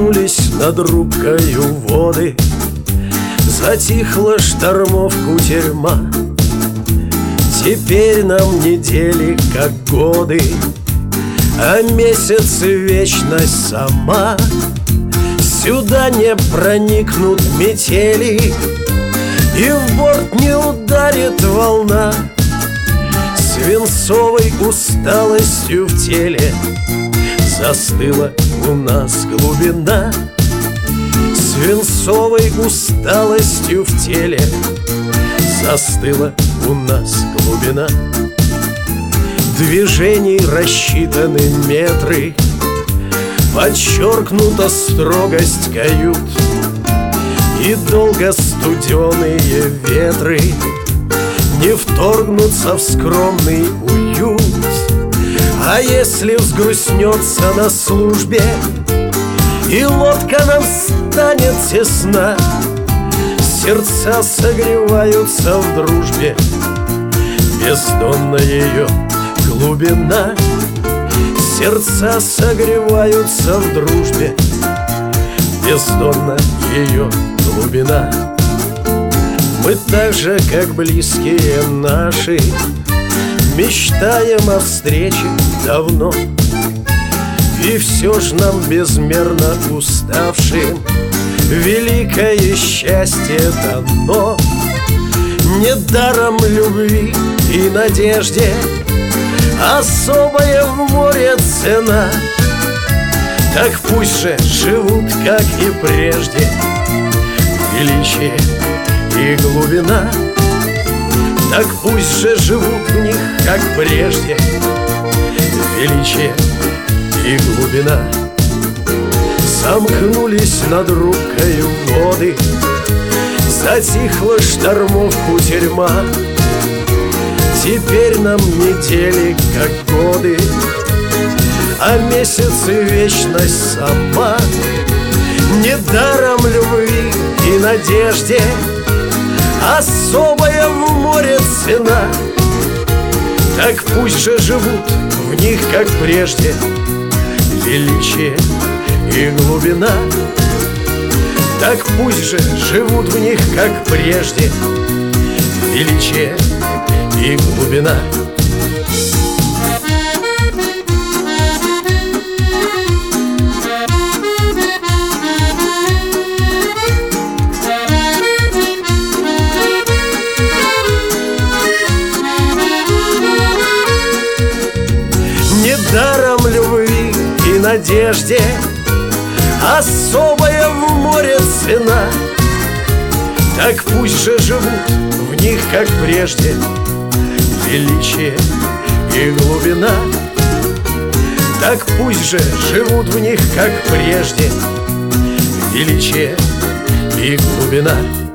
Сомкнулись над рубкою воды, затихла штормов кутерьма. Теперь нам недели как годы, а месяц и вечность сама. Сюда не проникнут метели, и в борт не ударит волна. Свинцовой усталостью в теле застыла у нас глубина. Свинцовой усталостью в теле застыла у нас глубина. Движений рассчитаны метры, подчеркнута строгость кают, и долго студеные ветры не вторгнутся в скромный уют. А если взгрустнется на службе и лодка нам станет тесна, сердца согреваются в дружбе, бездонна ее глубина. Сердца согреваются в дружбе, бездонна ее глубина. Мы так же, как близкие наши, мечтаем о встрече давно, и все ж нам безмерно уставшим великое счастье дано. Недаром любви и надежде особая в море цена. Так пусть же живут, как и прежде, величие и глубина. Так пусть же живут в них, как прежде, величие и глубина. Сомкнулись над рубкою воды, затихла штормов кутерьма. Теперь нам недели, как годы, а месяц и вечность сама. Недаром любви и надежде особая в море цена. Так пусть же живут в них, как прежде, величие и глубина. Так пусть же живут в них, как прежде, величие и глубина. Недаром любви и надежде особая в море цена. Так пусть же живут в них, как прежде, величие и глубина. Так пусть же живут в них, как прежде, величие и глубина.